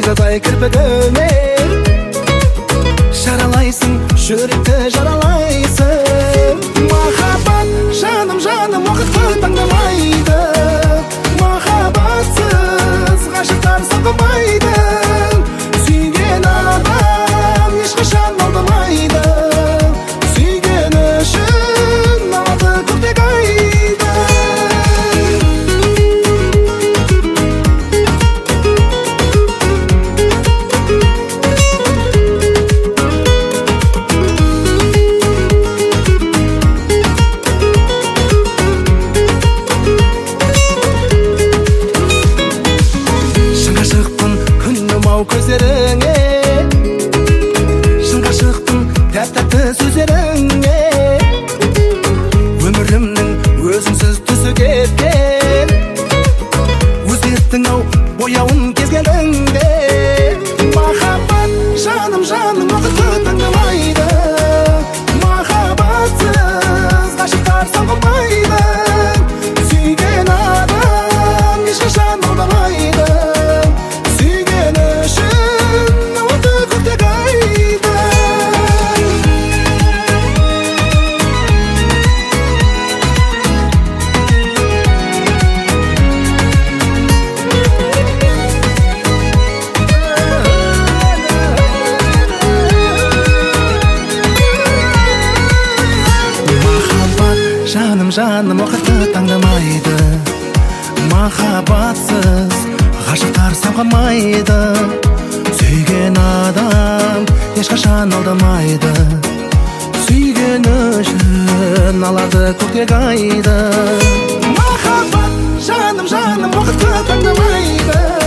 Тазадай кірпігіме жаралайсың, жүректі жаралайсың. Махаббат, жаным, жаным, уақытты таңдамайды. Махаббатсыз ғашықтар сағынбайды. Сүйген адам ешқашан алдамайды. Сүйген үшін алады көктек айды. Көздеріңе шын ғашықпын, тәп-тәтті сөздеріңе. Өмірімнің өзіңсіз түсі кеткен, өзгерттің ау бояуын кез келдіңде. Махаббат, жаным, жаным, уақытты таңдамайды. Махаббатсыз ғашықтар сағынбайды. Сүйген адам ешқашан алдамайды. Жаным, уақытты таңдамайды. Махаббатсыз ғашықтар самғамайды. Сүйген адам ешқашан алдамайды. Сүйген үшін алады көктек айды. Махаббат, жаным, жаным, уақытты таңдамайды.